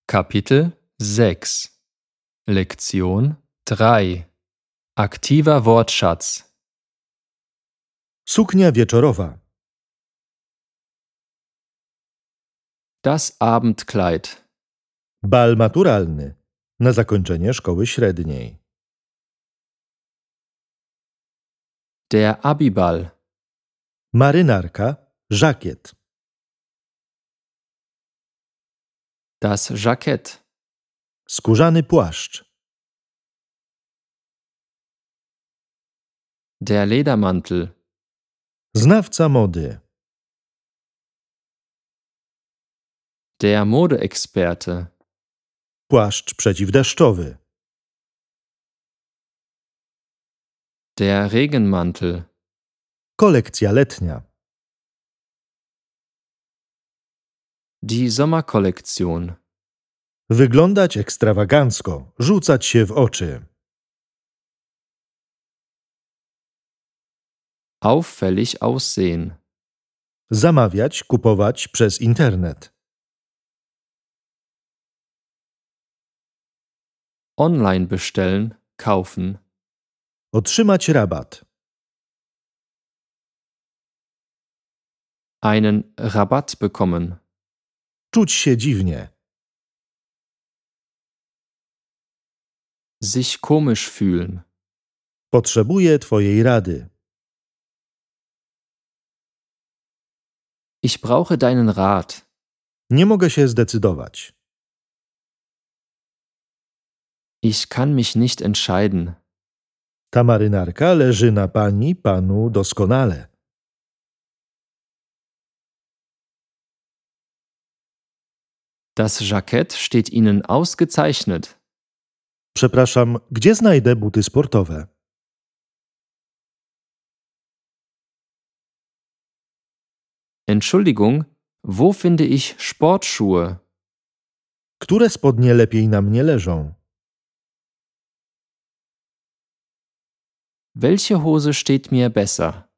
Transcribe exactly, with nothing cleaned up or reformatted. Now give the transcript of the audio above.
Kapitel sechs Lektion drei Aktiver Wortschatz Suknia wieczorowa. Das Abendkleid. Bal maturalny. Na zakończenie szkoły średniej. Der Abiball. Marynarka. Żakiet. Das Jackett. Skórzany płaszcz. Der Ledermantel. Znawca mody. Der Modeexperte. Płaszcz przeciwdeszczowy. Der Regenmantel. Kolekcja letnia. Die Sommerkollektion. Wyglądać ekstrawagancko. Rzucać się w oczy. Auffällig aussehen. Zamawiać, kupować przez internet. Online bestellen, kaufen. Otrzymać rabat. Einen Rabatt bekommen. Czuć się dziwnie. Sich komisch fühlen. Potrzebuję twojej rady. Ich brauche deinen Rat. Nie mogę się zdecydować. Ich kann mich nicht entscheiden. Ta marynarka leży na pani, panu doskonale. Das Jackett steht Ihnen ausgezeichnet. Przepraszam, gdzie znajdę buty sportowe? Entschuldigung, wo finde ich Sportschuhe? Które spodnie lepiej na mnie leżą? Welche Hose steht mir besser?